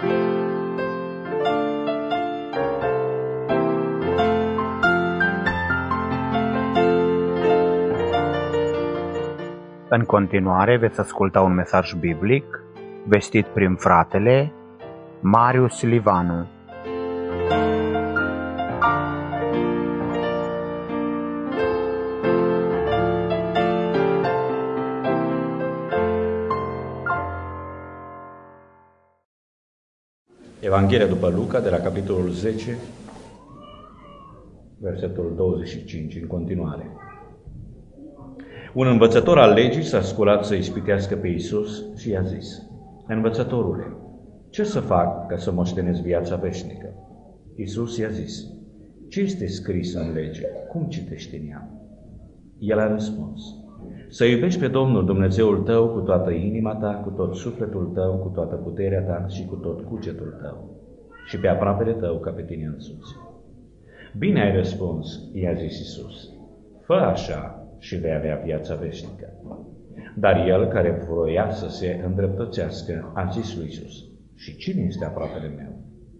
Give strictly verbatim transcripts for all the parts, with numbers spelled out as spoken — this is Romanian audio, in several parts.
În continuare veți asculta un mesaj biblic vestit prin fratele Marius Livanu. Evanghelia după Luca, de la capitolul zece, versetul douăzeci și cinci, în continuare. Un învățător al legii s-a sculat să ispitească pe Iisus și i-a zis: Învățătorule, ce să fac ca să moștenesc viața veșnică? Iisus i-a zis: Ce este scris în lege? Cum citești în ea? El a răspuns: Să iubești pe Domnul Dumnezeul tău cu toată inima ta, cu tot sufletul tău, cu toată puterea ta și cu tot cugetul tău, și pe aproapele tău ca pe tine însuți. Bine ai răspuns, i-a zis Iisus. Fă așa și vei avea viața veșnică. Dar el, care vroia să se îndreptățească, a zis lui Iisus: Și cine este aproapele meu?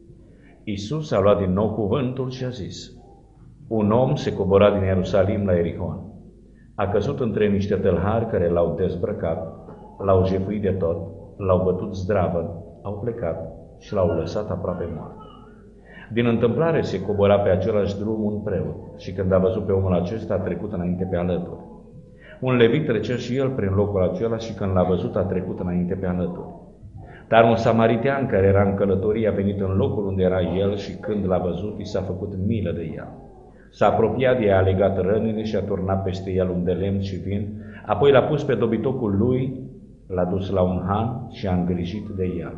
Iisus a luat din nou cuvântul și a zis: Un om se cobora din Ierusalim la Ierihon. A căzut între niște tâlhari care l-au dezbrăcat, l-au jefuit de tot, l-au bătut zdravă, au plecat și l-au lăsat aproape mort. Din întâmplare se cobora pe același drum un preot și când a văzut pe omul acesta a trecut înainte pe alături. Un levit trecea și el prin locul acela și când l-a văzut a trecut înainte pe alături. Dar un samaritean care era în călătorie a venit în locul unde era el și când l-a văzut i s-a făcut milă de el. S-a apropiat de ea, a legat rănile și a turnat peste el un de lemn și vin, apoi l-a pus pe dobitocul lui, l-a dus la un han și a îngrijit de el.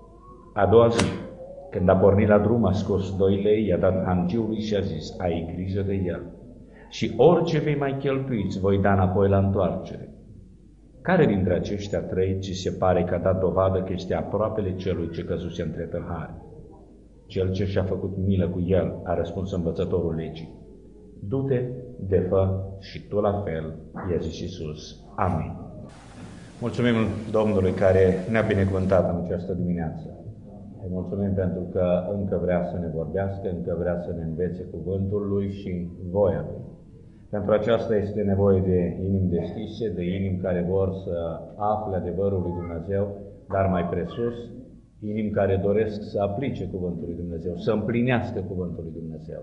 A doua zi, când a pornit la drum, a scos doi lei, i-a dat hangiului și a zis: Ai grijă de el. Și orice vei mai cheltui, îți voi da înapoi la întoarcere. Care dintre aceștia trei ți se pare că a dat dovadă că este aproapele celui ce căzuse între tâlhari? Cel ce și-a făcut milă cu el, a răspuns învățătorul legii. Du-te, de fă și tu la fel, i-a zis Iisus. Amin. Mulțumim Domnului care ne-a binecuvântat în această dimineață. Îi mulțumim pentru că încă vrea să ne vorbească, încă vrea să ne învețe cuvântul Lui și voia Lui. Pentru aceasta este nevoie de inimi deschise, de inimi care vor să afle adevărul lui Dumnezeu, dar mai presus, inimi care doresc să aplice cuvântul lui Dumnezeu, să împlinească cuvântul lui Dumnezeu.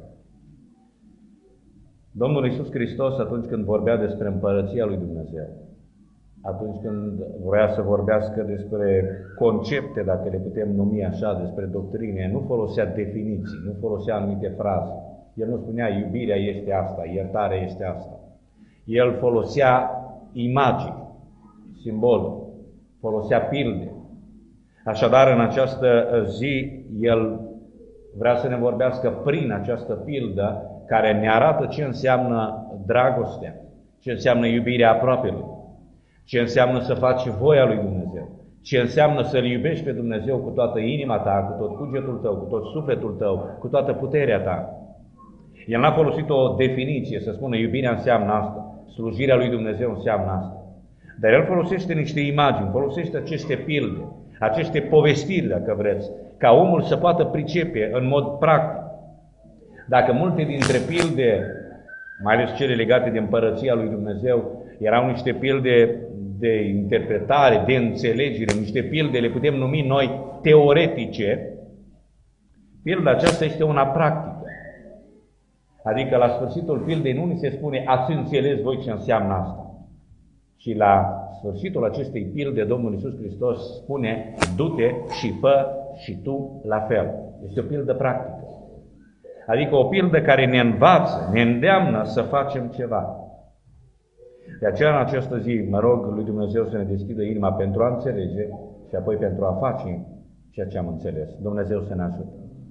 Domnul Iisus Hristos, atunci când vorbea despre împărăția lui Dumnezeu, atunci când vrea să vorbească despre concepte, dacă le putem numi așa, despre doctrine, nu folosea definiții, nu folosea anumite fraze. El nu spunea iubirea este asta, iertarea este asta. El folosea imagini, simboluri, folosea pilde. Așadar, în această zi, El vrea să ne vorbească prin această pildă care ne arată ce înseamnă dragostea, ce înseamnă iubirea aproapelui, ce înseamnă să faci voia lui Dumnezeu, ce înseamnă să-L iubești pe Dumnezeu cu toată inima ta, cu tot cugetul tău, cu tot sufletul tău, cu toată puterea ta. El n-a folosit o definiție să spună iubirea înseamnă asta, slujirea lui Dumnezeu înseamnă asta. Dar El folosește niște imagini, folosește aceste pilde, aceste povestiri, dacă vreți, ca omul să poată pricepe în mod practic. Dacă multe dintre pilde, mai ales cele legate de împărăția lui Dumnezeu, erau niște pilde de interpretare, de înțelegere, niște pilde, le putem numi noi teoretice, pilda aceasta este una practică. Adică la sfârșitul pildei nu ni se spune ați înțeles voi ce înseamnă asta. Și la sfârșitul acestei pilde Domnul Iisus Hristos spune: du-te și fă și tu la fel. Este o pildă practică. Adică o pildă care ne învață, ne îndeamnă să facem ceva. De aceea în această zi mă rog lui Dumnezeu să ne deschidă inima pentru a înțelege și apoi pentru a face ceea ce am înțeles. Dumnezeu să ne ajute.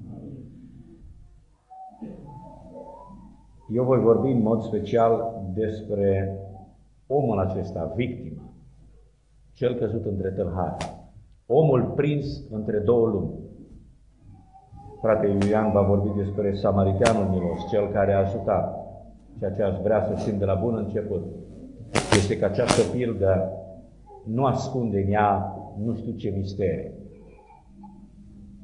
Eu voi vorbi în mod special despre omul acesta, victima, cel căzut între tâlhari, omul prins între două lumi. Frate Iulian va vorbi despre samariteanul milos, cel care a ajutat. Ceea ce aș vrea să simt de la bun început este că această pildă nu ascunde în ea nu știu ce mistere.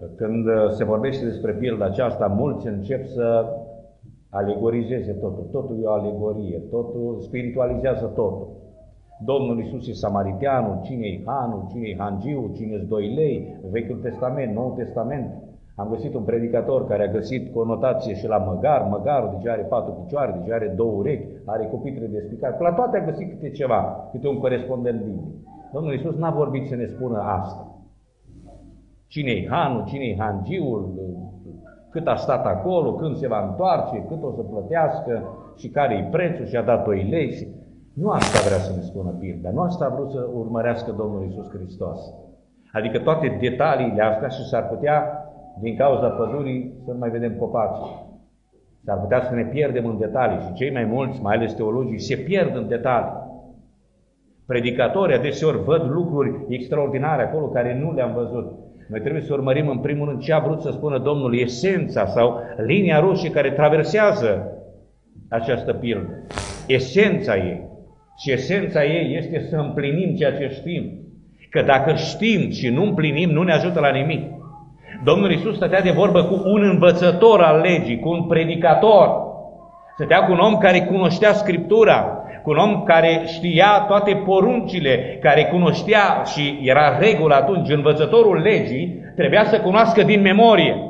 Când se vorbește despre pilda aceasta, mulți încep să alegorizeze totul. Totul e o alegorie, totul spiritualizează totul. Domnul Iisus e samariteanul, cine-i hanul, cine-i hangiul, cine-s doi lei, Vechiul Testament, Noul Testament. Am găsit un predicator care a găsit conotație și la măgar, măgarul deja are patru picioare, deja are două urechi, are cupitre de spicat. La toate a găsit câte ceva, câte un corespondent biblic. Domnul Iisus n-a vorbit să ne spună asta. Cine-i hanul, cine-i hangiul, cât a stat acolo, când se va întoarce, cât o să plătească și care-i prețul și a dat doi lei. Și... Nu asta vrea să ne spună Biblia, nu asta a vrut să urmărească Domnul Iisus Hristos. Adică toate detaliile astea și s-ar putea, din cauza pădurii, să nu mai vedem copaci. S-ar putea să ne pierdem în detalii și cei mai mulți, mai ales teologii, se pierd în detalii. Predicatorii adeseori văd lucruri extraordinare acolo care nu le-am văzut. Noi trebuie să urmărim în primul rând ce a vrut să spună Domnul, esența sau linia roșie care traversează această pildă. Esența ei. Și esența ei este să împlinim ceea ce știm. Că dacă știm și nu împlinim, nu ne ajută la nimic. Domnul Iisus stătea de vorbă cu un învățător al legii, cu un predicator. Stătea cu un om care cunoștea Scriptura, cu un om care știa toate poruncile, care cunoștea și era regulă atunci. Învățătorul legii trebuia să cunoască din memorie.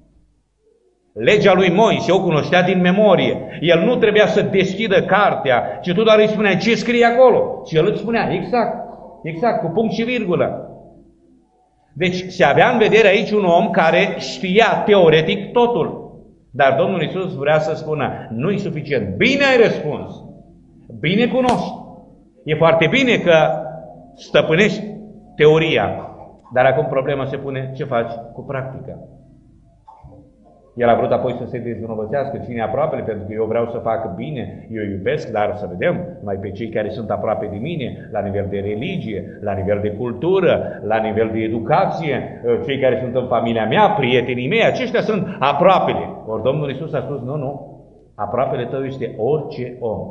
Legea lui Moise o cunoștea din memorie. El nu trebuia să deschidă cartea, ci tu doar îi spuneai ce scrie acolo. Și el îți spunea exact, exact, cu punct și virgulă. Deci se avea în vedere aici un om care știa teoretic totul. Dar Domnul Iisus vrea să spună, nu-i suficient. Bine ai răspuns, bine cunoști. E foarte bine că stăpânești teoria, dar acum problema se pune, ce faci cu practica? El a vrut apoi să se dezvinovățească cine aproapele, pentru că eu vreau să fac bine, eu iubesc, dar să vedem numai pe cei care sunt aproape de mine, la nivel de religie, la nivel de cultură, la nivel de educație, cei care sunt în familia mea, prietenii mei, aceștia sunt aproapele. Ori Domnul Iisus a spus, nu, nu, aproapele tău este orice om.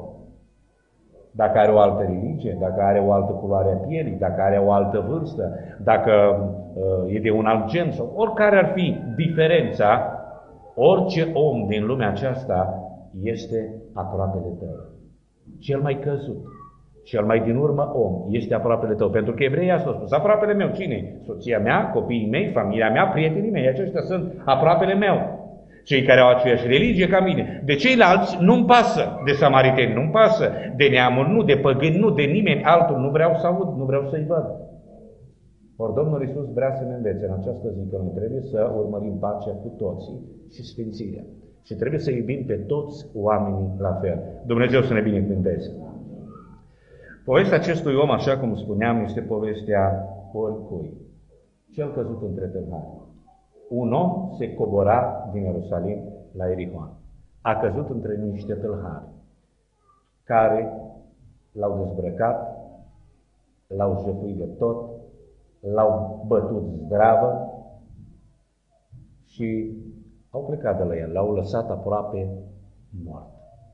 Dacă are o altă religie, dacă are o altă culoare a pielii, dacă are o altă vârstă, dacă uh, e de un alt gen, sau oricare ar fi diferența, orice om din lumea aceasta este aproapele tău. Cel mai căzut, cel mai din urmă om este aproapele tău. Pentru că evreii asta au spus, aproapele meu, cine? Soția mea, copiii mei, familia mea, prietenii mei. Aceștia sunt aproapele meu. Cei care au aceeași religie ca mine. De ceilalți nu-mi pasă. De samariteni nu-mi pasă. De neamul nu, de păgâni nu, de nimeni altul. Nu vreau să aud, nu vreau să-i văd. Ori Domnul Iisus vrea să ne învețe în această zi că noi trebuie să urmărim pacea cu toții și sfințirea. Și trebuie să iubim pe toți oamenii la fel. Dumnezeu să ne binecuvânteze. Povestea acestui om, așa cum spuneam, este povestea oricui. Cel căzut între tâlhari. Un om se cobora din Ierusalim la Ierihon. A căzut între niște tâlhari care l-au dezbrăcat, l-au jefuit de tot, l-au bătut zdravă și au plecat de la el, l-au lăsat aproape mort.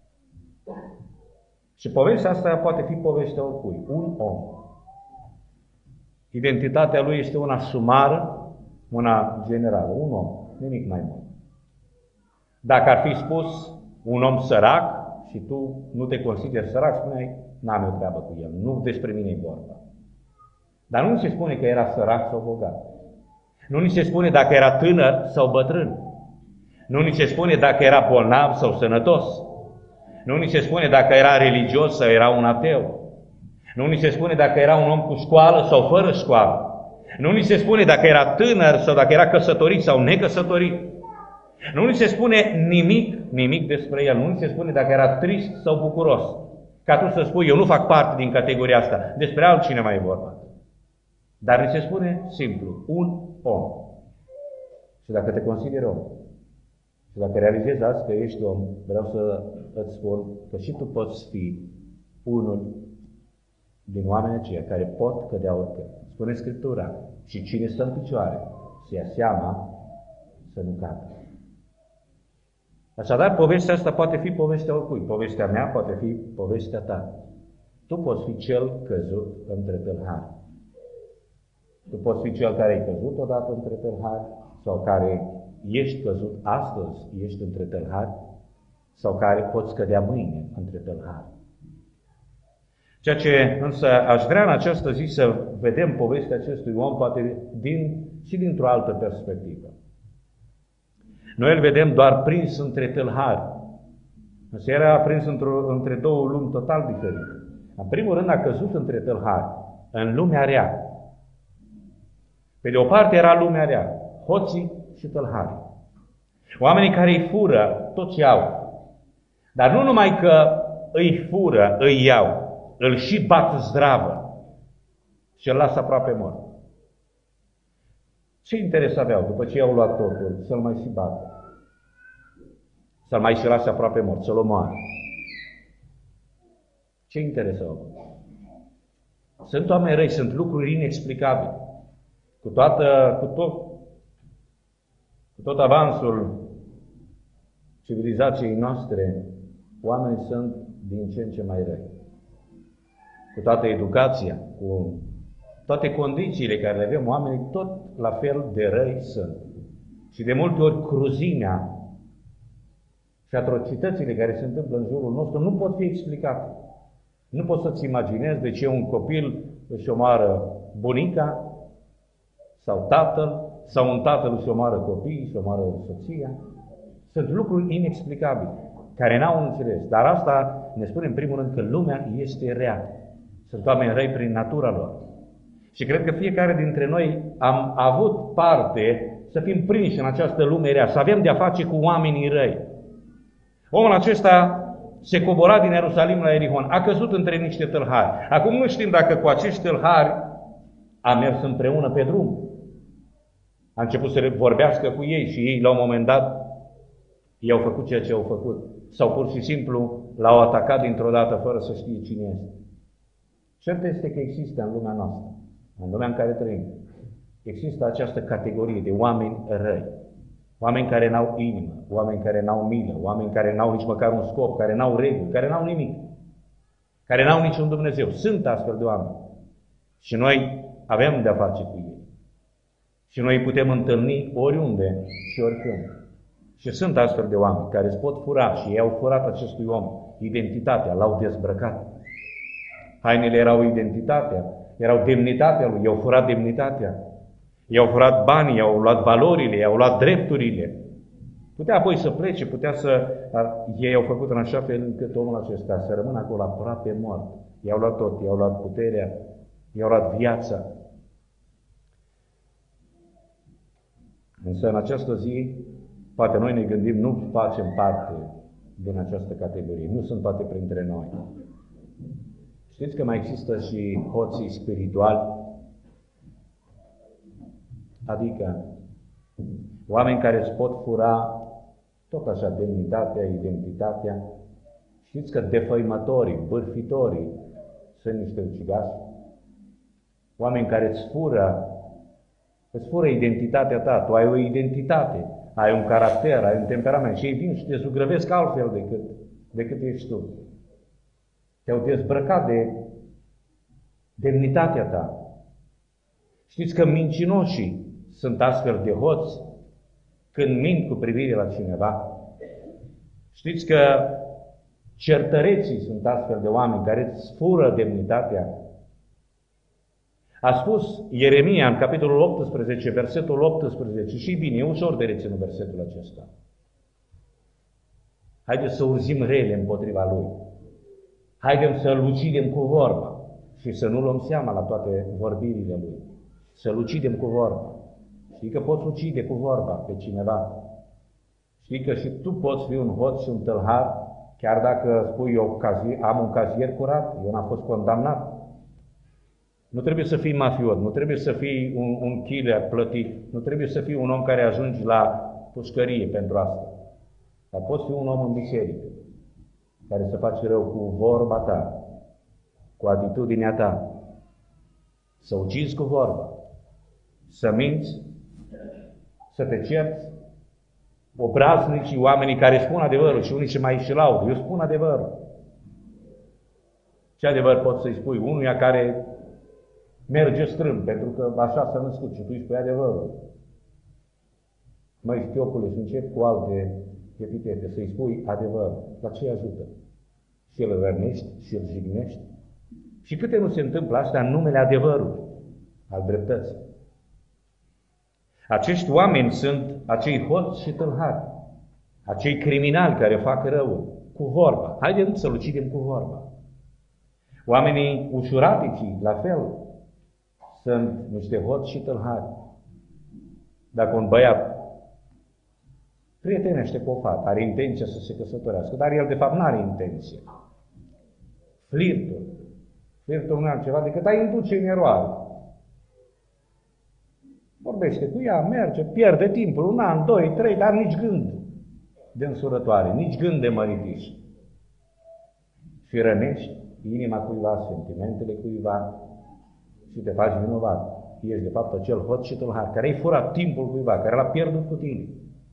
Și povestea asta poate fi povestea oricui. Un om. Identitatea lui este una sumară, una generală. Un om, nimic mai mult. Dacă ar fi spus un om sărac și tu nu te consideri sărac, spuneai, n-am eu treabă cu el, nu despre mine e vorba. Dar nu ni se spune că era sărac sau bogat. Nu ni se spune dacă era tânăr sau bătrân. Nu ni se spune dacă era bolnav sau sănătos. Nu ni se spune dacă era religios sau era un ateu. Nu ni se spune dacă era un om cu școală sau fără școală. Nu ni se spune dacă era tânăr sau dacă era căsătorit sau necăsătorit. Nu ni se spune nimic, nimic despre el. Nu ni se spune dacă era trist sau bucuros. Ca tu să spui, eu nu fac parte din categoria asta. Despre altcineva e vorba. Dar ni se spune simplu, un om. Și dacă te consideri om, și dacă realizezi azi că ești om, vreau să îți spun că și tu poți fi unul din oamenii aceia care pot cădea oricând. Spune Scriptura, și cine stă în picioare, să ia seama să nu cadă. Așadar, povestea asta poate fi povestea oricui. Povestea mea poate fi povestea ta. Tu poți fi cel căzut între tâlhari. Tu poți fi cel care ai căzut odată între tâlhari sau care ești căzut astăzi, ești între tâlhari, sau care poți cădea mâine între tâlhari. Ceea ce însă aș vrea în această zi să vedem povestea acestui om, poate din, și dintr-o altă perspectivă. Noi îl vedem doar prins între tâlhari. Însă era prins între două lumi total diferite. În primul rând a căzut între tâlhari, în lumea rea. Pe de o parte era lumea rea, hoții și tâlharii. Oamenii care îi fură, toți iau. Dar nu numai că îi fură, îi iau, îl și bat zdravă și îl lasă aproape mort. Ce interes aveau după ce i-au luat totul? Să-l mai și bată. Să-l mai și lase aproape mort, să-l omoare. Ce interes au? Sunt oameni răi, sunt lucruri inexplicabile. Cu, toată, cu, tot, cu tot avansul civilizației noastre, oamenii sunt din ce în ce mai răi. Cu toată educația, cu toate condițiile care le avem, oamenii tot la fel de răi sunt. Și de multe ori cruzimea și atrocitățile care se întâmplă în jurul nostru nu pot fi explicate. Nu poți să-ți imaginezi de ce un copil își omoară bunica sau tatăl, sau un tatăl își omoară copiii, își omoară soția. Sunt lucruri inexplicabile, care n-au înțeles. Dar asta ne spune în primul rând că lumea este rea. Sunt oameni răi prin natura lor. Și cred că fiecare dintre noi am avut parte să fim prinși în această lume rea, să avem de-a face cu oamenii răi. Omul acesta se cobora din Ierusalim la Ierihon, a căzut între niște tâlhari. Acum nu știm dacă cu acești tâlhari a mers împreună pe drum. A început să vorbească cu ei și ei, la un moment dat, i-au făcut ceea ce au făcut. Sau pur și simplu l-au atacat dintr-o dată fără să știe cine este. Cert este că există în lumea noastră, în lumea în care trăim, există această categorie de oameni răi. Oameni care n-au inimă, oameni care n-au milă, oameni care n-au nici măcar un scop, care n-au reguli, care n-au nimic, care n-au niciun Dumnezeu. Sunt astfel de oameni. Și noi avem de-a face cu ei. Și noi îi putem întâlni oriunde și oricând. Și sunt astfel de oameni care îți pot fura și ei au furat acestui om identitatea, l-au dezbrăcat. Hainele erau identitatea, erau demnitatea lui, i-au furat demnitatea. I-au furat banii, i-au luat valorile, i-au luat drepturile. Putea apoi să plece, putea să... Dar ei au făcut în așa fel încât omul acesta să rămână acolo aproape mort. I-au luat tot, i-au luat puterea, i-au luat viața. Însă în această zi, poate noi ne gândim, nu facem parte din această categorie, nu sunt poate printre noi. Știți că mai există și hoții spirituali? Adică oameni care îți pot fura tot așa demnitatea, identitatea. Știți că defăimătorii, bârfitorii sunt niște ucigași? Oameni care îți fură, îți fură identitatea ta. Tu ai o identitate, ai un caracter, ai un temperament și ei vin și te zugrăvesc altfel decât, decât ești tu. Te-au dezbrăcat de demnitatea ta. Știți că mincinoșii sunt astfel de hoți când mint cu privire la cineva. Știți că certăreții sunt astfel de oameni care îți fură demnitatea. A spus Ieremia în capitolul optsprezece, versetul optsprezece, și bine, e ușor de reținut versetul acesta. Haideți să urzim rele împotriva lui. Haideți să-l ucidem cu vorba și să nu luăm seama la toate vorbirile lui. Să-l ucidem cu vorba. Știi că poți ucide cu vorba pe cineva. Știi că și tu poți fi un hoț și un tâlhar, chiar dacă spui eu am un cazier curat, eu n-am fost condamnat. Nu trebuie să fii mafiot, nu trebuie să fii un, un killer plătit, nu trebuie să fii un om care ajungi la pușcărie pentru asta. Dar poți fi un om în biserică, care să faci rău cu vorba ta, cu atitudinea ta, să ucizi cu vorba, să minți, să te cerți, obraznicii, oamenii care spun adevărul și unii ce mai și laudă. Eu spun adevărul. Ce adevăr poți să-i spui unuia care merge strâmb, pentru că așa s-a născut și tu îi spui adevărul. Măi, Șchiopule, și încep cu alte epitete, să-i spui adevărul. La ce ajută? Și îl rănești, și îl jignești. Și câte nu se întâmplă asta în numele adevărului, al dreptății. Acești oameni sunt acei hoți și tâlhari, acei criminali care fac răul cu vorba. Haideți să-l ucidem cu vorba. Oamenii ușuraticii, la fel, sunt niște hoți și tâlhari. Dacă un băiat prietenește cu o fată, are intenția să se căsătorească, dar el de fapt nu are intenție. Flirtul. Flirtul nu e altceva decât a induce în eroare. Vorbește cu ea, merge, pierde timpul, un an, doi, trei, dar nici gând de însurătoare, nici gând de măritiș. Și rănești inima cuiva, sentimentele cuiva și te faci vinovat. Ești de fapt acel hoț și tâlhar care ai furat timpul cuiva, care l-a pierdut cu tine.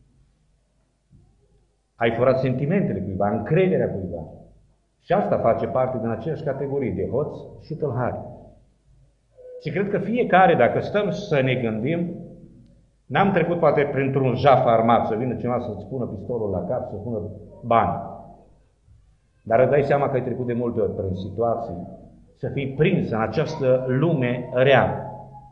Ai furat sentimentele cuiva, încrederea cuiva. Și asta face parte din aceeași categorie de hoț și tâlhari. Și cred că fiecare, dacă stăm să ne gândim, n-am trecut poate printr-un jaf armat, să vină cineva să-ți pună pistolul la cap, să pună bani. Dar îți dai seama că ai trecut de multe ori prin situații să fii prins în această lume rea,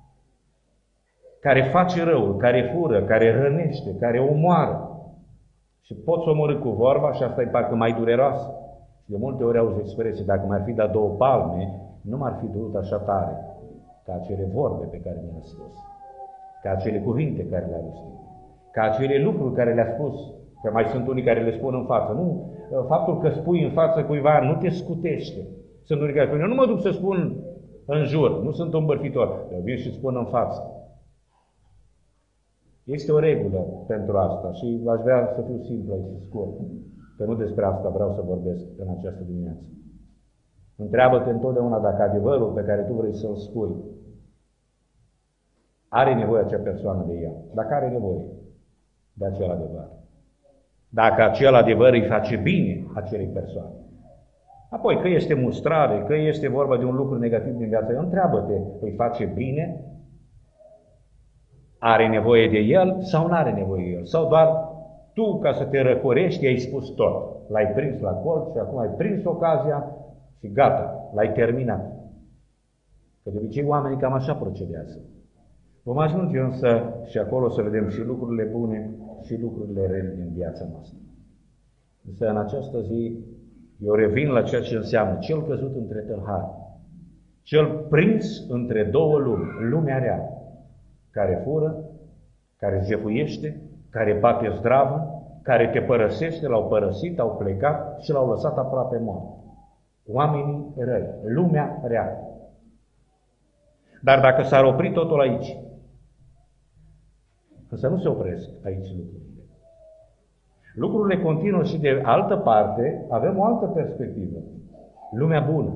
care face răul, care fură, care rănește, care omoară. Și poți omorî cu vorba și asta e parcă mai dureroasă. De multe ori auzi expresie, dacă mi-ar fi dat două palme, nu m-ar fi durut așa tare ca acele vorbe pe care mi le-a spus, ca acele cuvinte care le-a rostit, ca acele lucruri care le-a spus, că mai sunt unii care le spun în față. Nu, faptul că spui în față cuiva nu te scutește. Sunt unii care spun, eu nu mă duc să spun în jur, nu sunt un bărfitor, eu vin și spun în față. Este o regulă pentru asta și aș vrea să fiu simplu aici, scurt, că nu despre asta vreau să vorbesc în această dimineață. Întreabă-te întotdeauna dacă adevărul pe care tu vrei să-l spui are nevoie acea persoană de el. Dacă are nevoie de acel adevăr. Dacă acel adevăr îi face bine acelei persoane. Apoi, că este mustrare, că este vorba de un lucru negativ din viața ei, întreabă-te, îi face bine? Are nevoie de el sau nu are nevoie de el? Sau doar tu, ca să te răcorești, ai spus tot. L-ai prins la colț și acum ai prins ocazia și gata, l-ai terminat. Că de obicei oamenii cam așa procedează. Vom ajunge însă și acolo să vedem și lucrurile bune și lucrurile rele din viața noastră. Însă în această zi eu revin la ceea ce înseamnă cel căzut între tâlhari, cel prins între două lumi, lumea rea, care fură, care jefuiește, care bate zdravă, care te părăsește, l-au părăsit, au plecat și l-au lăsat aproape mort. Oamenii răi, lumea rea. Dar dacă s-ar opri totul aici, însă nu se opresc aici lucrurile. Lucrurile continuă și de altă parte, avem o altă perspectivă. Lumea bună.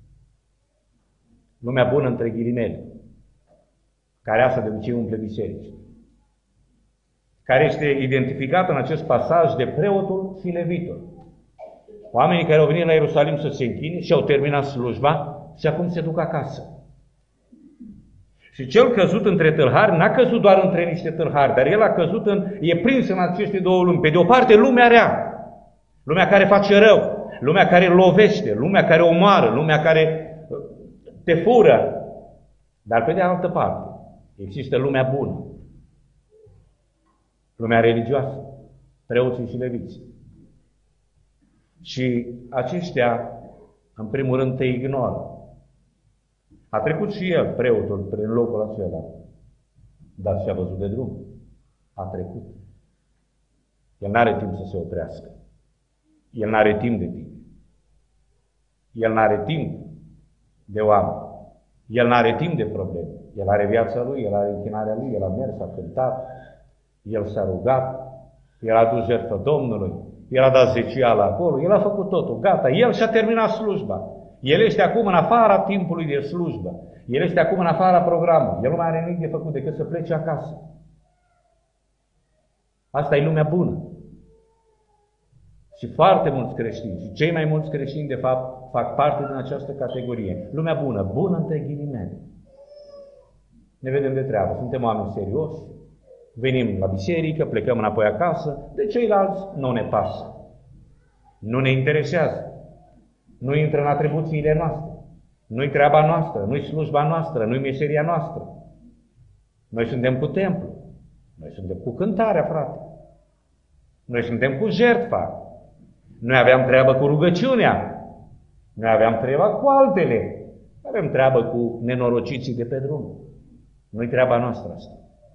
Lumea bună între ghilimele, care asta de obicei umple biserici, care este identificată în acest pasaj de preotul și levitul. Oamenii care au venit la Ierusalim să se închine și au terminat slujba și acum se duc acasă. Și cel căzut între tâlhari n-a căzut doar între niște tâlhari, dar el a căzut în, e prins în aceste două lumi. Pe de o parte, lumea rea, lumea care face rău, lumea care lovește, lumea care omoară, lumea care te fură. Dar pe de altă parte, există lumea bună, lumea religioasă, preoții și leviții. Și aceștia, în primul rând, te ignoră. A trecut și el, preotul, prin locul acela, dar și-a văzut de drum. A trecut. El n-are timp să se oprească. El n-are timp de tine. El n-are timp de oameni. El n-are timp de probleme. El are viața lui, el are închinarea lui, el a mers, a cântat, el s-a rugat, el a dus jertfă Domnului, el a dat zecială acolo, el a făcut totul, gata, el și-a terminat slujba. El este acum în afara timpului de slujbă. El este acum în afara programului. El nu mai are nimic de făcut decât să plece acasă. Asta e lumea bună. Și foarte mulți creștini, și cei mai mulți creștini, de fapt, fac parte din această categorie. Lumea bună, bună între ghilimele. Ne vedem de treabă. Suntem oameni serioși, Venim la biserică, plecăm înapoi acasă, de ceilalți nu ne pasă. Nu ne interesează. Nu intră în atribuțiile noastre. Nu-i treaba noastră, nu-i slujba noastră, nu-i meseria noastră. Noi suntem cu templu. Noi suntem cu cântarea, frate. Noi suntem cu jertfa. Noi aveam treabă cu rugăciunea. Noi aveam treabă cu altele. Avem treabă cu nenorociții de pe drum. Nu-i treaba noastră asta.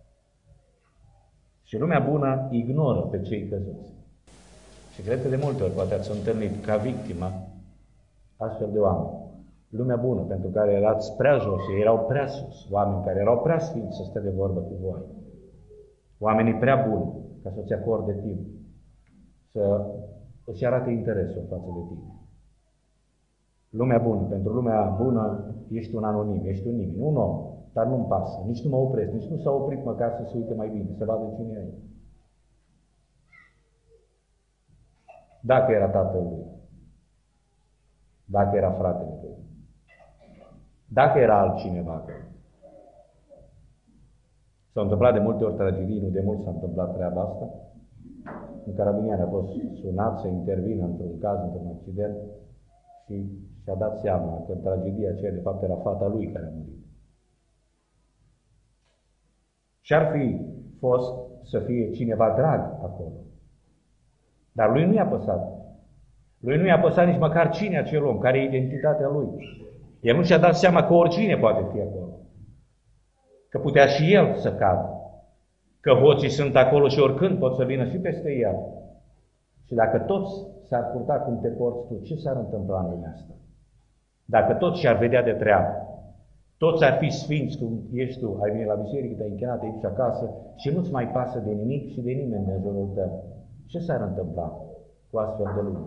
Și lumea bună ignoră pe cei căzuți. Și cred că de multe ori poate ați întâlnit ca victimă astfel de oameni. Lumea bună, pentru care erați prea jos, ei erau prea sus. Oameni care erau prea sfinți să stea de vorbă cu voi. Oamenii prea buni ca să-ți acorde timp. Să îți arate interesul față de tine. Lumea bună, pentru lumea bună ești un anonim, ești un nimeni, un om, dar nu-mi pasă, nici nu mă opresc, nici nu s-a oprit măcar să se uite mai bine, să vadă cine e. Dacă era tatăl lui, dacă era fratele lui, dacă era altcineva acolo. S-au întâmplat de multe ori tragedii, nu de mult s-a întâmplat treaba asta. Un carabinier a fost sunat să intervină într-un caz, într-un accident și și-a dat seama că în tragedia aceea de fapt era fata lui care a murit. Și-ar fi fost să fie cineva drag acolo. Dar lui nu i-a păsat. Lui nu i-a păsat nici măcar cine acel om, care e identitatea lui. El nu și-a dat seama că oricine poate fi acolo. Că putea și el să cadă. Că hoții sunt acolo și oricând pot să vină și peste el. Și dacă toți s-ar purta cum te porți tu, ce s-ar întâmpla în lumea asta? Dacă toți și-ar vedea de treabă, toți ar fi sfinți cum ești tu, ai venit la biserică, te-ai închinat, te-ai dus acasă și nu-ți mai pasă de nimic și de nimeni din jurul tău, ce s-ar întâmpla cu astfel de lume?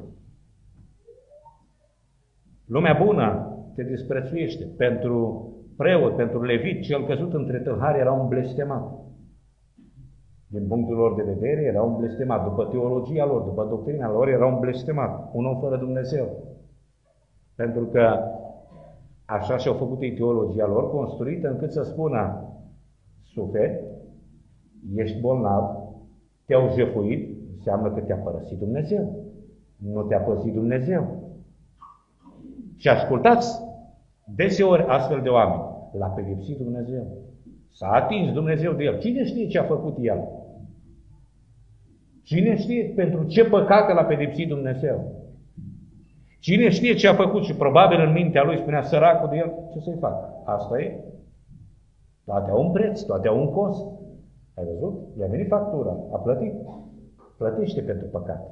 Lumea bună te disprețuiește. Pentru preot, pentru levit, cel căzut între tâlhari era un blestemat. Din punctul lor de vedere era un blestemat. După teologia lor, după doctrina lor, era un blestemat. Un om fără Dumnezeu. Pentru că așa și-au făcut ei teologia lor, construită încât să spună: suferi, ești bolnav, te-au jefuit, înseamnă că te-a părăsit Dumnezeu. Nu te-a păzit Dumnezeu. Și ascultați deseori astfel de oameni. L-a pedepsit Dumnezeu. S-a atins Dumnezeu de el. Cine știe ce a făcut el? Cine știe pentru ce păcate l-a pedepsit Dumnezeu? Cine știe ce a făcut? Și probabil în mintea lui spunea săracul de el, ce să-i fac? Asta e. Toate au un preț, toate au un cost. Ai văzut? I-a venit factura, a plătit. Plătește pentru păcate.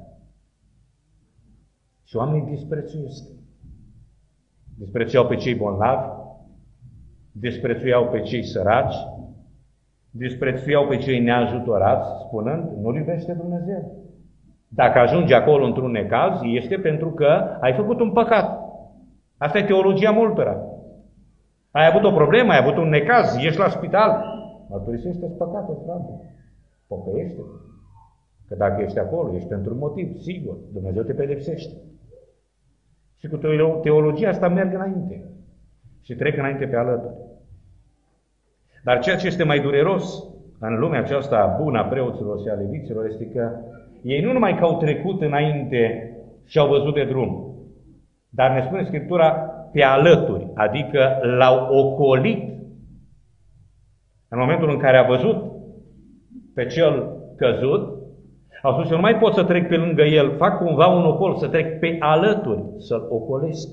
Și oamenii disprețuiesc. Disprețuiau pe cei bolnavi, disprețuiau pe cei săraci, disprețuiau pe cei neajutorați, spunând, nu-L iubește Dumnezeu. Dacă ajungi acolo într-un necaz, este pentru că ai făcut un păcat. Asta e teologia multora. Ai avut o problemă, ai avut un necaz, ești la spital, mărturisește-ți păcatul, frate. Pocăiește-te. Că dacă ești acolo, ești pentru un motiv, sigur, Dumnezeu te pedepsește. Și cu teologia asta merg înainte. Și trec înainte pe alături. Dar ceea ce este mai dureros în lumea aceasta bună a preoților și a leviților este că ei nu numai că au trecut înainte și au văzut de drum, dar ne spune Scriptura pe alături, adică l-au ocolit. În momentul în care a văzut pe cel căzut, au spus, eu nu mai pot să trec pe lângă el, fac cumva un ocol, să trec pe alături, să-l ocolesc.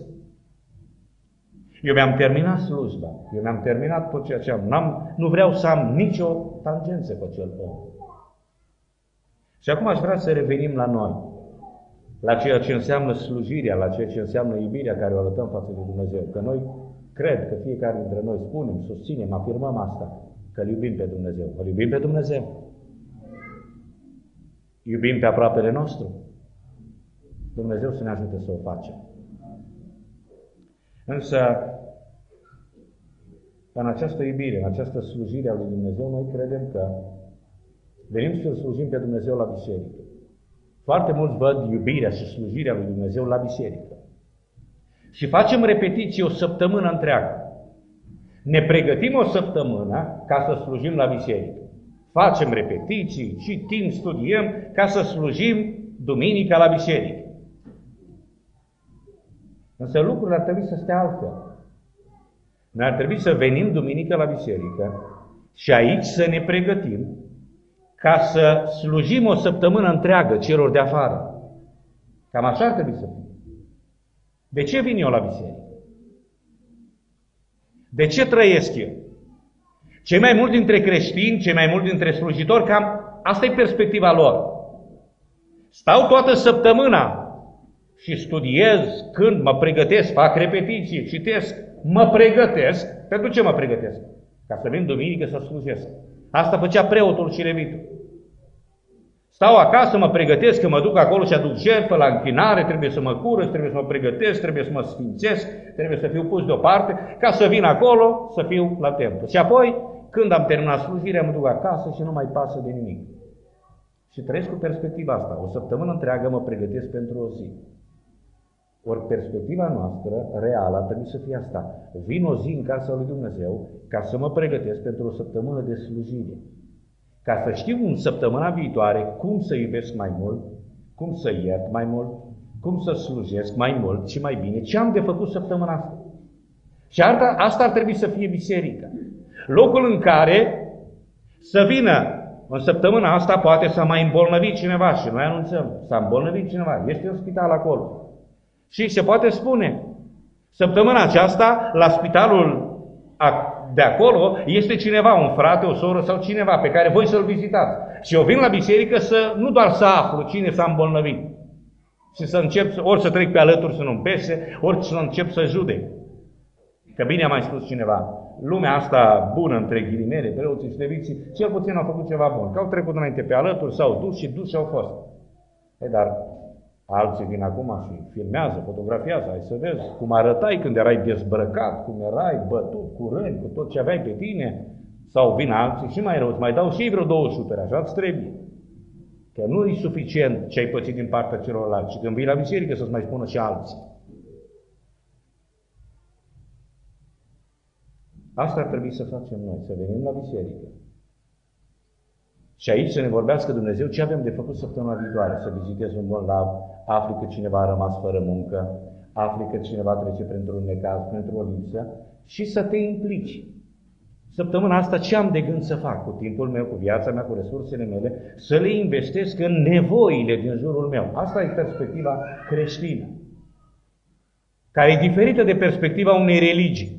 Eu mi-am terminat slujba, eu mi-am terminat tot ceea ce am. N-am, nu vreau să am nicio tangență cu acel om. Și acum aș vrea să revenim la noi, la ceea ce înseamnă slujirea, la ceea ce înseamnă iubirea care o arătăm față de Dumnezeu. Că noi cred că fiecare dintre noi spunem, susținem, afirmăm asta, că îl iubim pe Dumnezeu. Îl iubim pe Dumnezeu. Iubim pe aproapele nostru. Dumnezeu să ne ajute să o facem. Însă, în această iubire, în această slujire a lui Dumnezeu, noi credem că venim să slujim pe Dumnezeu la biserică. Foarte mulți văd iubirea și slujirea lui Dumnezeu la biserică. Și facem repetiții o săptămână întreagă. Ne pregătim o săptămână ca să slujim la biserică. facem repetiții, citim, studiem, ca să slujim duminica la biserică. Însă lucrurile ar trebui să stea altfel. Noi ar trebui să venim duminică la biserică și aici să ne pregătim ca să slujim o săptămână întreagă celor de afară. Cam așa ar trebui să fie. De ce vin eu la biserică? De ce trăiesc eu? Cei mai mulți dintre creștini, cei mai mulți dintre slujitori, cam asta e perspectiva lor. Stau toată săptămâna și studiez, când mă pregătesc, fac repetiții, citesc, mă pregătesc. Pentru ce mă pregătesc? Ca să vin duminică să slujesc. Asta făcea preotul și levitul. Stau acasă, mă pregătesc, că mă duc acolo și aduc jertfă la închinare, trebuie să mă curăț, trebuie să mă pregătesc, trebuie să mă sfințesc, trebuie să fiu pus deoparte, ca să vin acolo, să fiu la templu. Și apoi, când am terminat slujirea, mă duc acasă și nu mai pasă de nimic. Și trăiesc cu perspectiva asta. O săptămână întreagă mă pregătesc pentru o zi. Ori perspectiva noastră reală ar trebui să fie asta. Vin o zi în casa lui Dumnezeu ca să mă pregătesc pentru o săptămână de slujire. Ca să știu în săptămâna viitoare cum să iubesc mai mult, cum să iert mai mult, cum să slujesc mai mult și mai bine. Ce am de făcut săptămâna asta? Și asta, asta ar trebui să fie biserica. Locul în care să vină în săptămâna asta, poate s-a mai îmbolnăvit cineva și noi anunțăm, s-a îmbolnăvit cineva, este în spital acolo. Și se poate spune, săptămâna aceasta, la spitalul de acolo, este cineva, un frate, o soră sau cineva pe care voi să-l vizitați. Și eu vin la biserică să, nu doar să aflu cine s-a îmbolnăvit, și să încep, ori să trec pe alături să nu-mi pese, ori să încep să judec. Că bine a mai spus cineva, lumea asta bună, între ghilimele, preoții și leviții, cel puțin au făcut ceva bun. Că au trecut înainte pe alături, s-au dus și dus și au fost. E, dar alții vin acum și filmează, fotografiază, hai să vezi cum arătai când erai dezbrăcat, cum erai bătut cu răni, cu tot ce aveai pe tine. Sau vin alții și mai rău, îți mai dau și ei vreo două suturi, așa îți trebuie. Că nu e suficient ce ai pățit din partea celorlalți, ci când vii la biserică să-ți mai spună și alții. Asta ar trebui să facem noi, să venim la biserică. Și aici să ne vorbească Dumnezeu ce avem de făcut săptămâna viitoare. Să vizitezi un bolnav, afli că cineva a rămas fără muncă, afli că cineva trece printr-un necaz, printr-o lipsă și să te implici. Săptămâna asta ce am de gând să fac cu timpul meu, cu viața mea, cu resursele mele, să le investesc în nevoile din jurul meu. Asta e perspectiva creștină, care e diferită de perspectiva unei religii.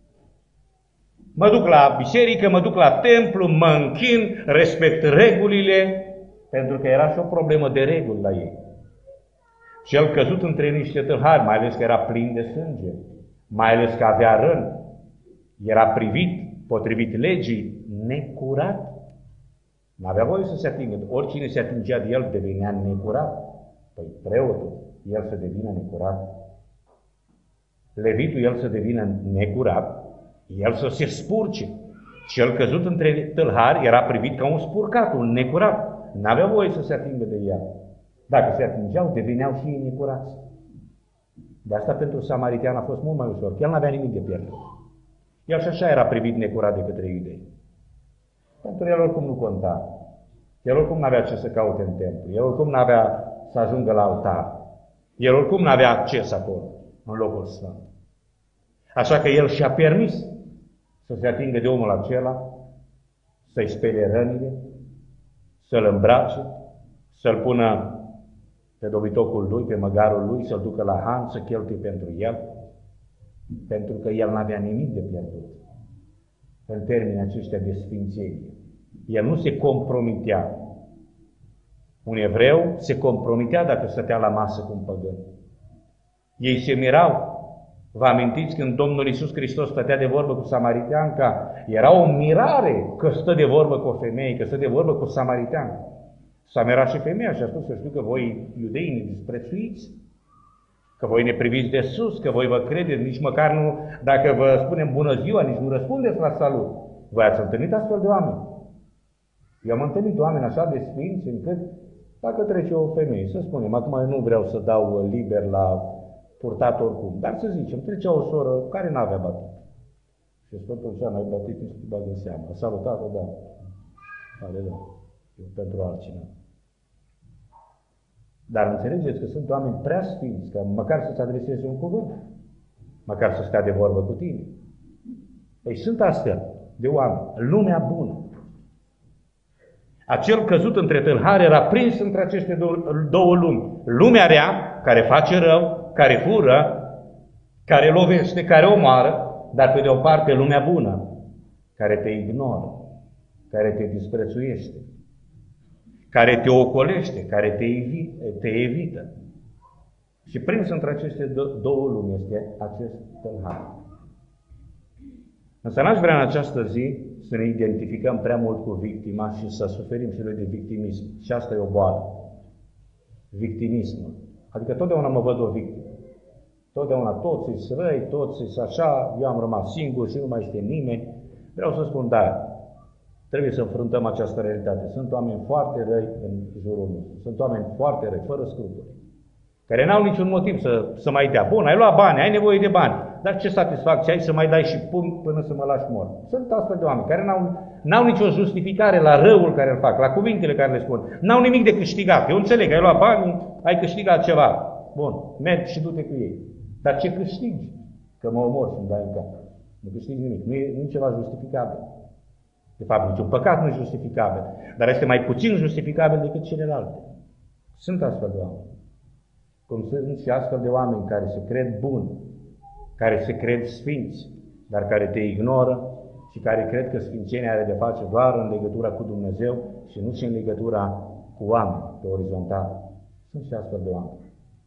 Mă duc la biserică, mă duc la templu, mă închin, respect regulile, pentru că era și o problemă de reguli la ei. Cel căzut între niște tâlhari, mai ales că era plin de sânge, mai ales că avea răni, era privit, potrivit legii, necurat. N-avea voie să se atingă. Oricine se atingea de el devenea necurat. Păi preotul, el să devină necurat. Levitul, el să devină necurat. El să se spurce. Cel căzut între tâlhari era privit ca un spurcat, un necurat. N-avea voie să se atingă de el. Dacă se atingeau, deveneau și ei necurați. De asta pentru samaritean a fost mult mai ușor. El n-avea nimic de pierdut. El și așa era privit necurat de către iudei. Pentru el oricum nu conta. El oricum n-avea ce să caute în templu. El oricum n-avea să ajungă la altar. El oricum n-avea acces acolo, în locul sfânt. Așa că el și-a permis să se atingă de omul acela, să-i spele rănile, să-l îmbrace, să-l pună pe dobitocul lui, pe măgarul lui, să-l ducă la han, să cheltuie pentru el, pentru că el n-avea nimic de pierdut în termenii aceștia de sfințenie. El nu se compromitea. Un evreu se compromitea dacă stătea la masă cu un păgân. Ei se mirau. Vă amintiți când Domnul Iisus Hristos stătea de vorbă cu samariteanca? Era o mirare că stă de vorbă cu o femeie, că stă de vorbă cu o samariteancă. S-a mirat și femeia și a spus să știu că voi, iudeii, ne disprețuiți, că voi ne priviți de sus, că voi vă credeți, nici măcar nu, dacă vă spunem bună ziua, nici nu răspundeți la salut. Voi ați întâlnit astfel de oameni. Eu am întâlnit oameni așa de sfinți încât, dacă trece o femeie, să spunem, acum eu nu vreau să dau liber la purtat oricum, dar să zicem, trecea o soră care n-avea bătut. Și Sfântul Cea n-ai bătit, nici nu bagă în seamă. A salutat-o, da. Aleluia. Pentru altcineva. Dar înțelegeți că sunt oameni prea sfinți, că măcar să-ți adreseze un cuvânt, măcar să stea de vorbă cu tine. Păi sunt astfel de oameni. Lumea bună. Acel căzut între tâlhari era prins între aceste două, două lumi. Lumea rea, care face rău, care fură, care lovește, care omoară, dar pe de o parte lumea bună, care te ignoră, care te disprețuiește, care te ocolește, care te, evi, te evită. Și prins între aceste două lumi este acest tâlhar. Însă n-aș vrea în această zi să ne identificăm prea mult cu victima și să suferim și noi de victimism. Și asta e o boală. Victimismul. Adică totdeauna mă văd o victimă. Totdeauna toți îi răi, toți îi așa, eu am rămas singur și nu mai este nimeni. Vreau să spun, da, trebuie să înfruntăm această realitate. Sunt oameni foarte răi în jurul nostru. Sunt oameni foarte răi, fără scrupule, care n-au niciun motiv să, să mai dea. Bun, ai luat bani, ai nevoie de bani, dar ce satisfacție ai să mai dai și pun până să mă lași mort? Sunt astfel de oameni care n-au, n-au nicio justificare la răul care îl fac, la cuvintele care le spun. N-au nimic de câștigat. Eu înțeleg, ai luat bani, ai câștigat ceva. Bun, mergi și du-te cu ei. Dar ce câștigi? Că mă omor și îmi dai în cap. Nu câștigi nimic. Nu e nici ceva justificabil. De fapt, niciun păcat nu e justificabil, dar este mai puțin justificabil decât celelalte. Sunt astfel de oameni. Cum sunt și astfel de oameni care se cred buni, care se cred sfinți, dar care te ignoră și care cred că sfințenia are de face doar în legătura cu Dumnezeu și nu și în legătura cu oameni, pe orizontal. Sunt și astfel de oameni.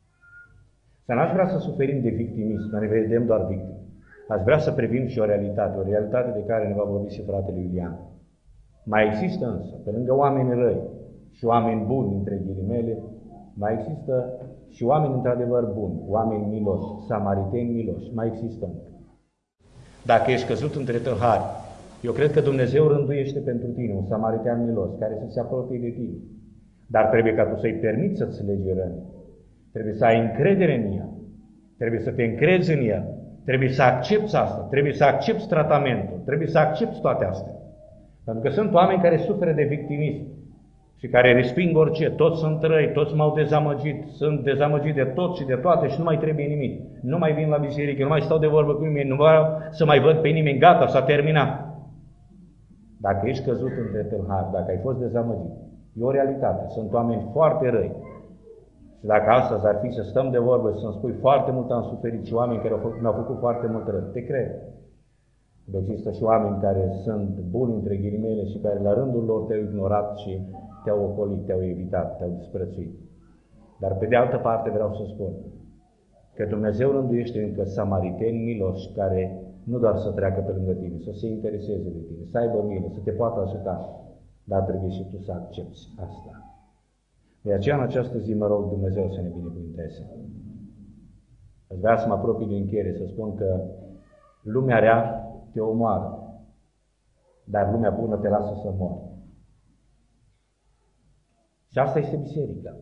Să n-aș vrea să suferim de victimism, să ne vedem doar victime. Aș vrea să privim și o realitate, o realitate de care ne va vorbi și fratele Iulian. Mai există însă, pe lângă oameni răi și oameni buni, între ghilimele, mai există și oameni într-adevăr buni, oameni miloși, samariteni miloși, mai există încă. Dacă ești căzut între tâlhari, eu cred că Dumnezeu rânduiește pentru tine un samaritean milos care să se apropie de tine. Dar trebuie ca tu să-i permiți să-ți lege răni. Trebuie să ai încredere în ea. Trebuie să te încrezi în ea. Trebuie să accepți asta. Trebuie să accepți tratamentul. Trebuie să accepți toate astea. Pentru că sunt oameni care suferă de victimism și care resping orice. Toți sunt răi, toți m-au dezamăgit, sunt dezamăgit de tot și de toate și nu mai trebuie nimic. Nu mai vin la biserică, nu mai stau de vorbă cu nimeni, nu vreau să mai văd pe nimeni, gata, s-a terminat. Dacă ești căzut între tâlhari, dacă ai fost dezamăgit, e o realitate. Sunt oameni foarte răi. Și dacă astăzi ar fi să stăm de vorbă și să-mi spui foarte mult am suferit și oameni care mi-au făcut foarte mult rău, te cred. Deci există și oameni care sunt buni între ghilimele și care la rândul lor te-au ignorat și te-au ocolit, te-au evitat, te-au disprețuit. Dar pe de altă parte vreau să spun că Dumnezeu rânduiește încă samariteni miloși care nu doar să treacă pe lângă tine, să se intereseze de tine, să aibă milă, să te poată ajuta, dar trebuie și tu să accepti asta. De aceea în această zi mă rog Dumnezeu să ne binecuvânteze. Aș vrea să mă apropii de încheiere, să spun că lumea rea te omoară, dar lumea bună te lasă să mori. Și asta este biserica.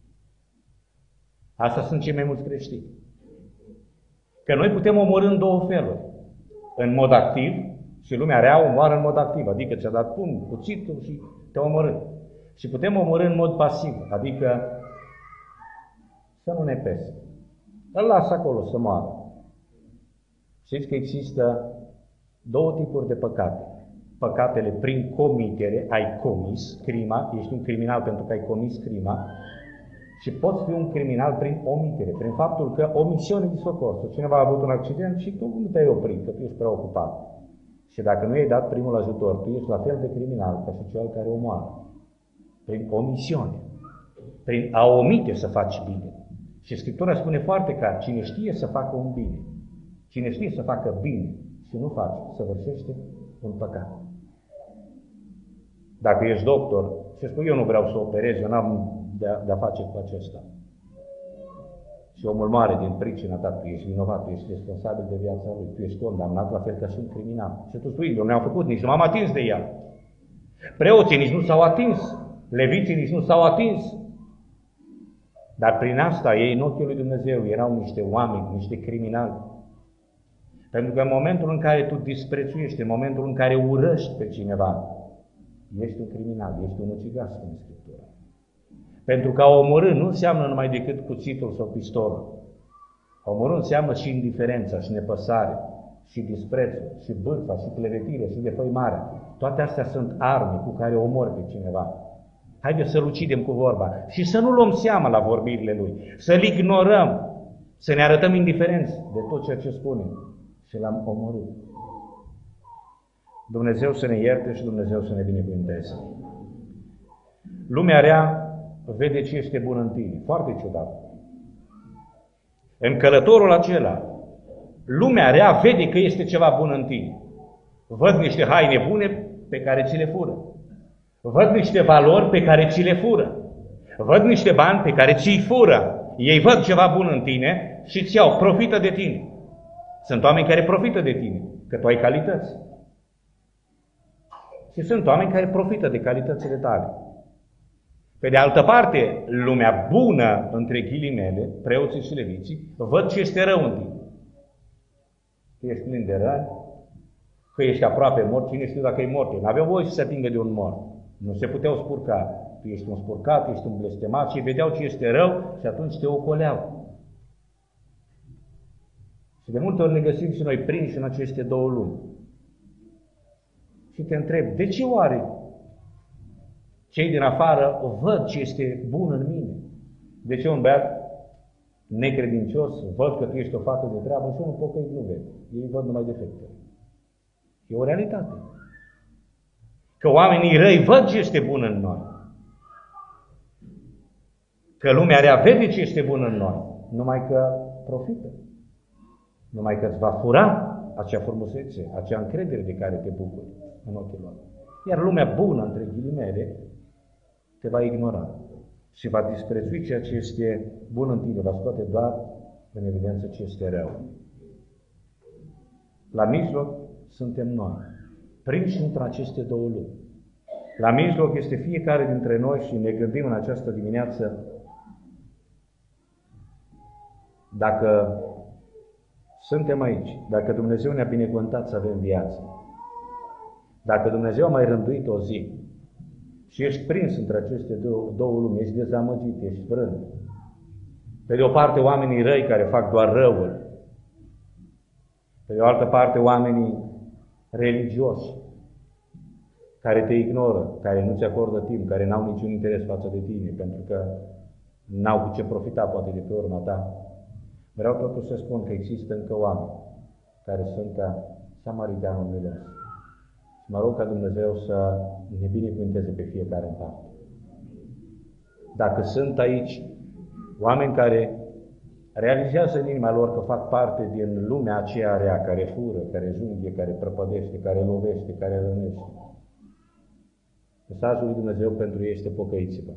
Asta sunt cei mai mulți creștini. Că noi putem omorî în două feluri. În mod activ, și lumea rea omoară în mod activ, adică ți-a dat pumn, cuțitul și te-a omorât. Și putem omorî în mod pasiv, adică să nu ne pese. Îl lasă acolo să moară. Știți că există două tipuri de păcate. Păcatele prin comitere, ai comis crima, ești un criminal pentru că ai comis crima, și poți fi un criminal prin omitere, prin faptul că omisiune de socor. Cineva a avut un accident și tu nu te-ai oprit, că tu ești preocupat. Și dacă nu i-ai dat primul ajutor, tu ești la fel de criminal ca și cel care omoară. Prin omisiune, prin a omite să faci bine. Și Scriptura spune foarte clar, cine știe să facă un bine, cine știe să facă bine și nu face, săvârșește un păcat. Dacă ești doctor și spui, eu nu vreau să operez, eu n-am de-a, de-a face cu acesta. Și omul moare din pricina ta, tu ești vinovat, tu ești responsabil de viața lui, tu ești condamnat la fel ca și un criminal. Și tu spui, eu nu am făcut, nici nu m-am atins de el. Preoții nici nu s-au atins, leviții nici nu s-au atins. Dar prin asta ei, în ochii lui Dumnezeu, erau niște oameni, niște criminali. Pentru că în momentul în care tu disprețuiești, în momentul în care urăști pe cineva, ești un criminal, ești un ucigaș, spune Scriptura. Pentru că a omorâ nu înseamnă numai decât cuțitul sau pistolul. A omorâ înseamnă și indiferența, și nepăsare, și disprețul, și bârfa, și clevetire, și defăimarea. Toate astea sunt arme cu care omori pe cineva. Haideți să-l ucidem cu vorba și să nu luăm seama la vorbirile lui, să-l ignorăm, să ne arătăm indiferenți de tot ceea ce spune și l-am omorât. Dumnezeu să ne ierte și Dumnezeu să ne binecuvânteze. Lumea rea vede ce este bun în tine. Foarte ciudat. În călătorul acela, lumea rea vede că este ceva bun în tine. Văd niște haine bune pe care ți le fură. Văd niște valori pe care ți le fură. Văd niște bani pe care ți-i fură. Ei văd ceva bun în tine și îți iau, profită de tine. Sunt oameni care profită de tine, că tu ai calități. Și sunt oameni care profită de calitățile tale. Pe de altă parte, lumea bună, între ghilimele, preoții și leviții, văd ce este rău în tine. Că ești plin de răni, că ești aproape mort, cine știu dacă e mort. N-aveau voie să se atingă de un mort. Nu se puteau spurca. Tu ești un spurcat, ești un blestemat și vedeau ce este rău și atunci te ocoleau. Și de multe ori ne găsim și noi prinși în aceste două lumi. Și te întreb, de ce oare cei din afară văd ce este bun în mine? De ce un băiat necredincios văd că tu ești o fată de treabă și unul pocăit nu vede? Ei văd numai defecte. E o realitate. Că oamenii răi văd ce este bun în noi. Că lumea rea vede ce este bun în noi. Numai că profită. Numai că îți va fura acea frumusețe, acea încredere de care te bucuri în ochii lor. Iar lumea bună, între ghilimele, te va ignora și va disprețui ceea ce este bun în tine, va scoate doar în evidență ce este rău. La mijloc suntem noi, prinși între aceste două lumi. La mijloc este fiecare dintre noi și ne gândim în această dimineață dacă suntem aici, dacă Dumnezeu ne-a binecuvântat să avem viață, dacă Dumnezeu a mai rânduit o zi și ești prins între aceste două, două lumi, ești dezamăgit, ești frânt. Pe de o parte oamenii răi care fac doar răul, pe de o altă parte oamenii religioși care te ignoră, care nu-ți acordă timp, care n-au niciun interes față de tine, pentru că n-au cu ce profita poate de pe urma ta. Vreau totuși să spun că există încă oameni care sunt ca samariteanul milos. Mă rog ca Dumnezeu să ne binecuvânteze pe fiecare în parte. Dacă sunt aici oameni care realizează în inima lor că fac parte din lumea aceea rea, care fură, care junghie, care prăpădește, care lovește, care rănește, mesajul lui Dumnezeu pentru ei este pocăiți-vă.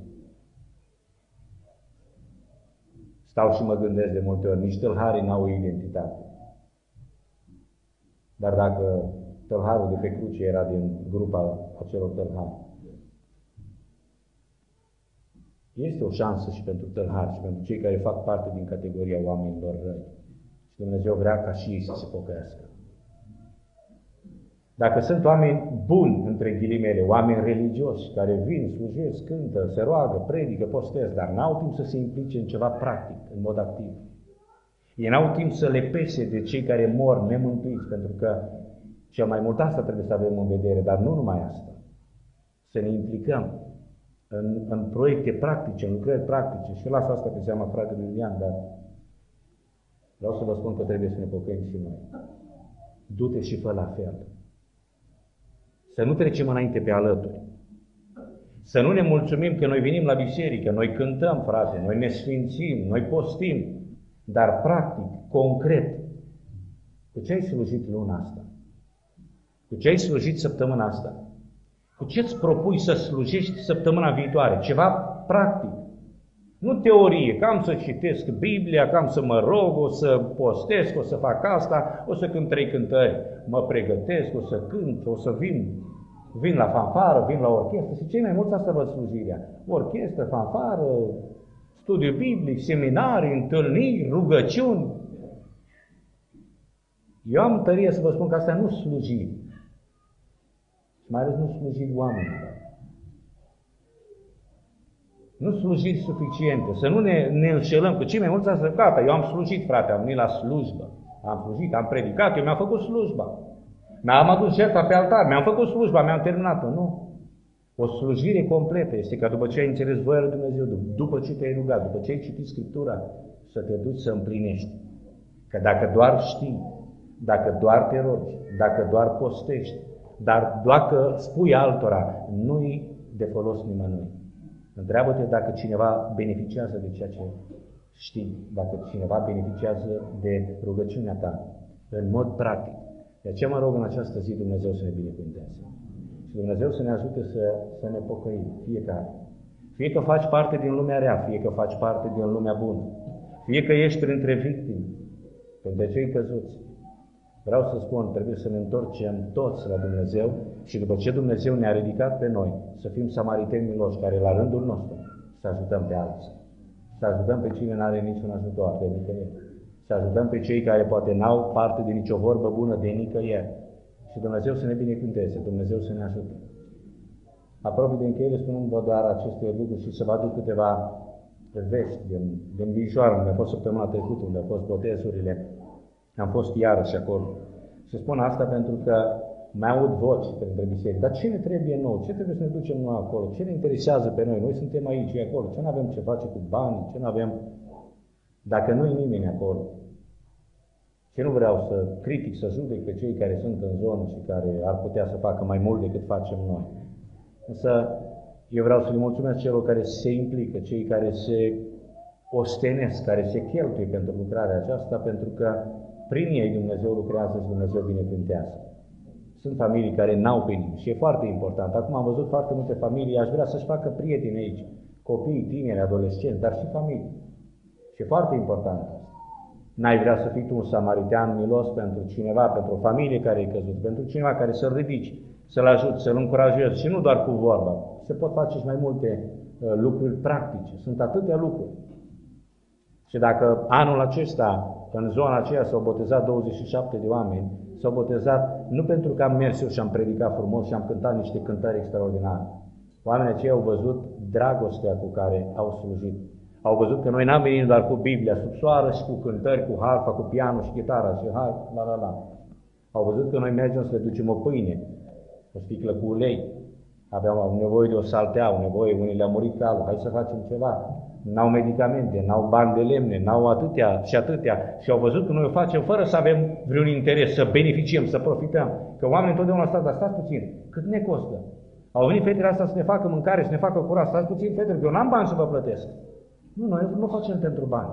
Stau și mă gândesc de multe ori, nici tâlharii n-au o identitate. Dar dacă tâlharul de pe cruce era din grupa acelor tâlhari, este o șansă și pentru tâlhari și pentru cei care fac parte din categoria oamenilor răi. Și Dumnezeu vrea ca și ei să se pocăiască. Dacă sunt oameni buni, între ghilimele, oameni religioși, care vin, slujesc, cântă, se roagă, predică, postez, dar n-au timp să se implice în ceva practic, în mod activ. Ei n-au timp să le pese de cei care mor nemântuiți, pentru că cel mai mult asta trebuie să avem în vedere, dar nu numai asta. Să ne implicăm în, în proiecte practice, în lucrări practice. Și las asta pe seama fratelui Iulian, dar vreau să vă spun că trebuie să ne pocăim și noi. Du-te și fă la fel. Să nu trecem înainte pe alături. Să nu ne mulțumim că noi venim la biserică, noi cântăm, frate, noi ne sfințim, noi postim, dar practic, concret, cu ce ai slujit luna asta? Cu ce ai slujit săptămâna asta? Cu ce îți propui să slujești săptămâna viitoare? Ceva practic. Nu teorie, că am să citesc Biblia, că am să mă rog, o să postesc, o să fac asta, o să cânt trei cântări, mă pregătesc, o să cânt, o să vin, vin la fanfară, vin la orchestră. Și cei mai mulți asta văd slujirea. Orchestră, fanfară, studiu biblic, seminarii, întâlniri, rugăciuni. Eu am tărie să vă spun că asta nu sluji. Mai ales nu sluji oamenilor. Nu slujiri suficiente, să nu ne, ne înșelăm, că cei mai mulți să gata, eu am slujit, frate, am venit la slujbă, am slujit, am predicat, eu mi-am făcut slujba. Mi-am adus jertfa pe altar, mi-am făcut slujba, mi-am terminat-o. Nu. O slujire completă este ca după ce ai înțeles voia lui Dumnezeu, după ce te-ai rugat, după ce ai citit Scriptura, să te duci să împlinești. Că dacă doar știi, dacă doar te rogi, dacă doar postești, dar dacă spui altora, nu-i de folos nimănui. Întreabă-te dacă cineva beneficiază de ceea ce știi, dacă cineva beneficiază de rugăciunea ta, în mod practic. De aceea mă rog în această zi Dumnezeu să ne binecuvânteze. Și Dumnezeu să ne ajute să, să ne pocăim, fiecare. Fie că faci parte din lumea rea, fie că faci parte din lumea bună, fie că ești printre victime, printre cei căzuți. Vreau să spun, trebuie să ne întorcem toți la Dumnezeu și după ce Dumnezeu ne-a ridicat pe noi, să fim samariteni miloși, care la rândul nostru să ajutăm pe alții. Să ajutăm pe cine nu are niciun ajutor, de nicăieri. Să ajutăm pe cei care poate n-au parte de nicio vorbă bună de nicăieri. Și Dumnezeu să ne binecuvânteze, Dumnezeu să ne ajute. Aproape de încheiere, spunând-vă doar aceste lucruri și să vă aduc câteva vești din, din Bișoară, unde a fost săptămâna trecută, unde au fost botezurile. Am fost iarăși acolo. Și spun asta pentru că mai aud voci printre biserici. Dar ce ne trebuie nou? Ce trebuie să ne ducem noi acolo? Ce ne interesează pe noi? Noi suntem aici, și acolo. Ce nu avem ce face cu banii? Ce nu avem? Dacă nu-i nimeni acolo. Și nu vreau să critic, să judec pe cei care sunt în zonă și care ar putea să facă mai mult decât facem noi. Însă eu vreau să le mulțumesc celor care se implică, cei care se ostenesc, care se cheltuie pentru lucrarea aceasta, pentru că prin ei Dumnezeu lucrează și Dumnezeu binecuvântează. Sunt familii care n-au pe nimeni și e foarte important. Acum am văzut foarte multe familii, aș vrea să-și facă prieteni aici, copii, tineri, adolescenți, dar și familii. Și e foarte important. N-ai vrea să fii tu un samaritean milos pentru cineva, pentru o familie care e căzut, pentru cineva care să-l ridici, să-l ajuți, să-l încurajezi și nu doar cu vorba. Se pot face și mai multe uh, lucruri practice. Sunt atâtea lucruri. Și dacă anul acesta, în zona aceea, s-au botezat douăzeci și șapte de oameni, s-au botezat nu pentru că am mers eu și am predicat frumos și am cântat niște cântări extraordinare. Oamenii aceia au văzut dragostea cu care au slujit. Au văzut că noi n-am venit doar cu Biblia sub soară și cu cântări, cu harfa, cu pianul și chitara și hai, la la la. Au văzut că noi mergem să le ducem o pâine, o sticlă cu ulei. Aveam nevoie de o saltea, au nevoie, unii le-a murit calul, hai să facem ceva. N-au medicamente, n-au bani de lemne, n-au atâtea și atâtea. Și au văzut că noi o facem fără să avem vreun interes, să beneficiem, să profităm. Că oamenii întotdeauna stau, dar stați puțin, cât ne costă? Au venit fetele astea să ne facă mâncare, să ne facă curat, stați puțin, fetele, că eu n-am bani să vă plătesc. Nu, noi nu facem pentru bani.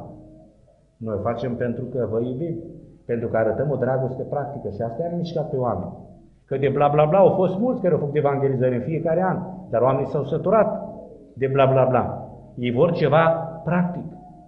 Noi facem pentru că vă iubim, pentru că arătăm o dragoste practică și asta i-a mișcat pe oameni. Că de bla bla bla au fost mulți care au făcut evangelizări în fiecare an, dar oamenii s-au săturat de bla bla bla. Ei vor ceva practic.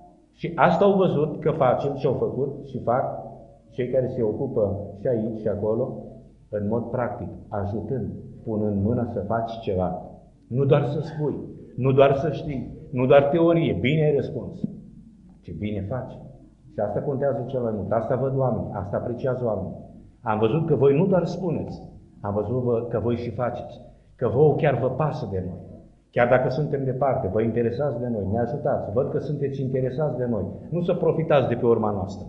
Și asta au văzut că facem și au făcut și fac cei care se ocupă și aici și acolo, în mod practic, ajutând, punând mână să faci ceva. Nu doar să spui, nu doar să știi, nu doar teorie, bine ai răspuns, ci bine faci. Și asta contează cel mai mult. Asta văd oamenii, asta apreciază oamenii. Am văzut că voi nu doar spuneți, am văzut că voi și faceți, că vouă chiar vă pasă de noi. Chiar dacă suntem departe, vă interesați de noi, ne ajutați, văd că sunteți interesați de noi. Nu să profitați de pe urma noastră,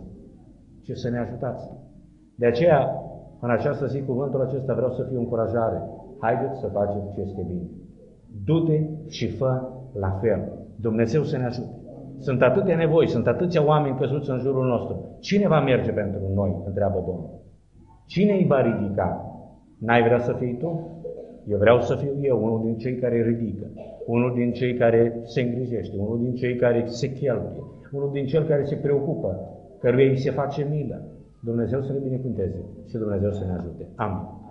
ci să ne ajutați. De aceea, în această zi, cuvântul acesta vreau să fiu încurajare. Haideți să facem ce este bine. Du-te și fă la fel. Dumnezeu să ne ajute. Sunt atâtea nevoi, sunt atâția oameni căzuți în jurul nostru. Cine va merge pentru noi? Întreabă Domnul. Cine îi va ridica? N-ai vrea să fii tu? Eu vreau să fiu eu, unul din cei care ridică, unul din cei care se îngrijește, unul din cei care se cheltuie, unul din cei care se preocupă, căruia îi se face milă. Dumnezeu să ne binecuvânteze și Dumnezeu să ne ajute. Amin.